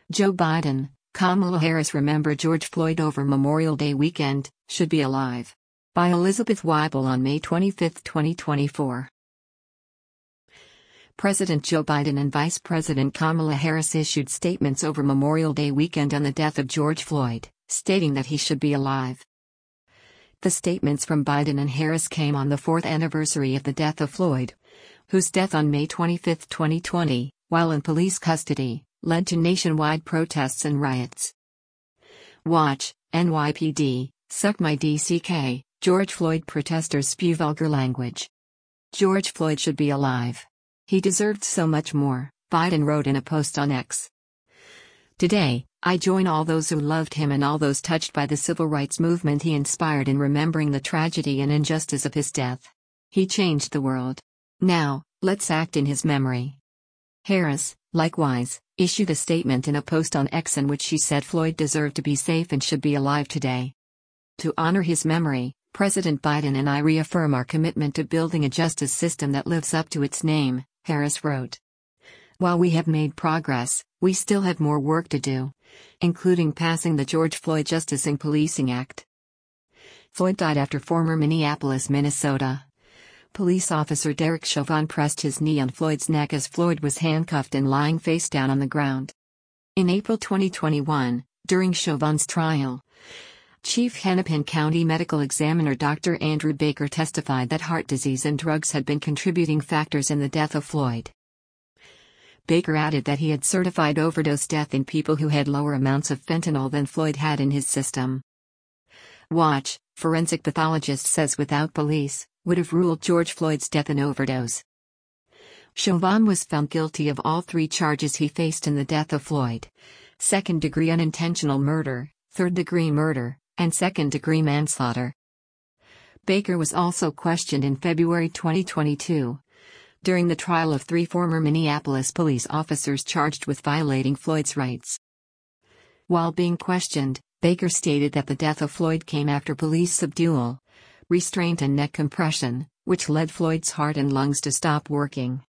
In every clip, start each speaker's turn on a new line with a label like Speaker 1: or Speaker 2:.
Speaker 1: Joe Biden, Kamala Harris remember George Floyd over Memorial Day weekend, should be alive. By Elizabeth Weibel on May 25, 2024. President Joe Biden and Vice President Kamala Harris issued statements over Memorial Day weekend on the death of George Floyd, stating that he should be alive. The statements from Biden and Harris came on the 4th anniversary of the death of Floyd, whose death on May 25, 2020, while in police custody, led to nationwide protests and riots. Watch, NYPD, Suck My DCK, George Floyd protesters spew vulgar language. George Floyd should be alive. He deserved so much more, Biden wrote in a post on X. Today, I join all those who loved him and all those touched by the civil rights movement he inspired in remembering the tragedy and injustice of his death. He changed the world. Now, let's act in his memory. Harris, likewise, issued a statement in a post on X in which she said Floyd deserved to be safe and should be alive today. To honor his memory, President Biden and I reaffirm our commitment to building a justice system that lives up to its name, Harris wrote. While we have made progress, we still have more work to do, including passing the George Floyd Justice in Policing Act. Floyd died after former Minneapolis, Minnesota police officer Derek Chauvin pressed his knee on Floyd's neck as Floyd was handcuffed and lying face down on the ground. In April 2021, during Chauvin's trial, Chief Hennepin County Medical Examiner Dr. Andrew Baker testified that heart disease and drugs had been contributing factors in the death of Floyd. Baker added that he had certified overdose death in people who had lower amounts of fentanyl than Floyd had in his system. Watch, forensic pathologist says without police, would have ruled George Floyd's death an overdose. Chauvin was found guilty of all 3 charges he faced in the death of Floyd: second-degree unintentional murder, third-degree murder, and second-degree manslaughter. Baker was also questioned in February 2022, during the trial of 3 former Minneapolis police officers charged with violating Floyd's rights. While being questioned, Baker stated that the death of Floyd came after police subdual, restraint and neck compression, which led Floyd's heart and lungs to stop working.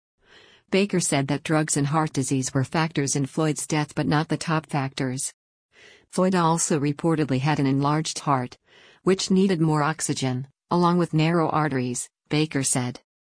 Speaker 1: Baker said that drugs and heart disease were factors in Floyd's death but not the top factors. Floyd also reportedly had an enlarged heart, which needed more oxygen, along with narrow arteries, Baker said.